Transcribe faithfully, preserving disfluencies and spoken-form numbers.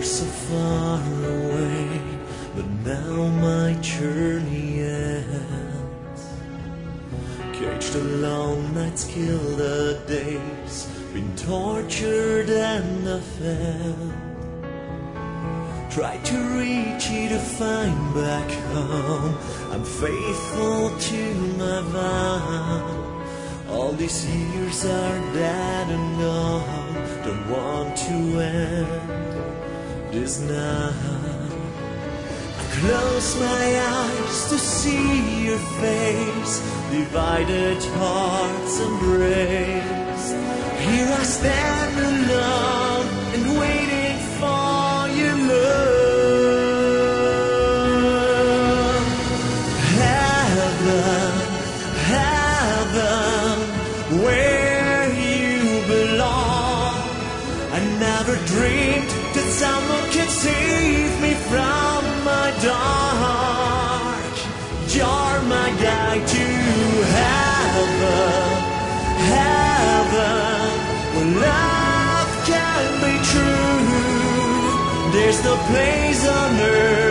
so far away, but now my journey ends. Caged alone, nights kill the days, been tortured and offended. Try to reach you to find back home. I'm faithful to my vow. All these years are dead and gone. Don't want to end this now. I close my eyes to see your face, divided hearts embrace. Here I stand alone and waiting for your love. Heaven, heaven, where you belong. I never dreamed that someone could save me from my dark. You're my guide to heaven, heaven, where love can be true. There's no place on earth